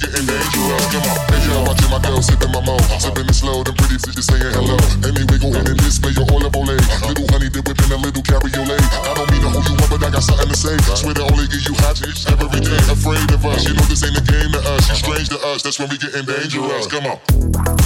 getting dangerous. Come on, hey yo, watching my girl sipping my mo, sipping it slow, them pretty bitches saying hello. Anyway, go ahead and display your olive ole. Little honey dip whipping a little cabriolet. I don't mean to hold you up, but I got something to say. Swear to only give you hot chicks every day. Afraid of us, you know this ain't a game to us. You strange to us, that's when we getting dangerous. Come on.